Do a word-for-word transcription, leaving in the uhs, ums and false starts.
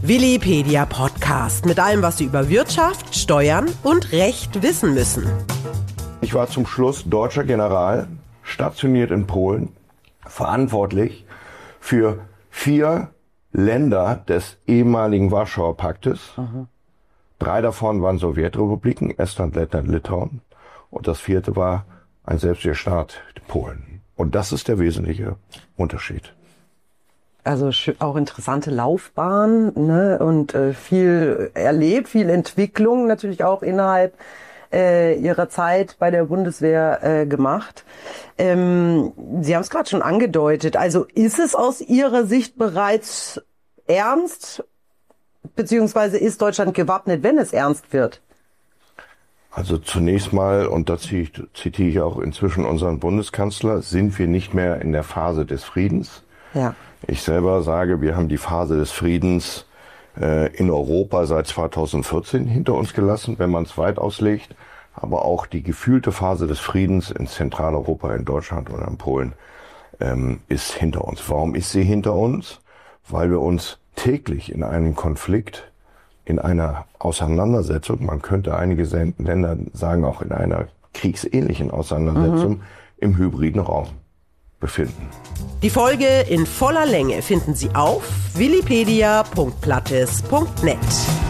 Willipedia Podcast mit allem, was Sie über Wirtschaft, Steuern und Recht wissen müssen. Ich war zum Schluss deutscher General, stationiert in Polen, verantwortlich für vier Länder des ehemaligen Warschauer Paktes. Mhm. Drei davon waren Sowjetrepubliken, Estland, Lettland, Litauen. Und das vierte war ein Selbstständiger Polen. Und das ist der wesentliche Unterschied. Also auch interessante Laufbahn, ne? Und äh, viel erlebt, viel Entwicklung natürlich auch innerhalb äh, Ihrer Zeit bei der Bundeswehr äh, gemacht. Ähm, Sie haben es gerade schon angedeutet. Also ist es aus Ihrer Sicht bereits ernst, beziehungsweise ist Deutschland gewappnet, wenn es ernst wird? Also zunächst mal, und da zitiere ich auch inzwischen unseren Bundeskanzler, sind wir nicht mehr in der Phase des Friedens. Ja. Ich selber sage, wir haben die Phase des Friedens äh, in Europa seit zweitausendvierzehn hinter uns gelassen, wenn man es weit auslegt. Aber auch die gefühlte Phase des Friedens in Zentraleuropa, in Deutschland oder in Polen, ähm, ist hinter uns. Warum ist sie hinter uns? Weil wir uns täglich in einem Konflikt, in einer Auseinandersetzung, man könnte einige Länder sagen, auch in einer kriegsähnlichen Auseinandersetzung, mhm. im hybriden Raum befinden. Die Folge in voller Länge finden Sie auf willipedia punkt plattes punkt net.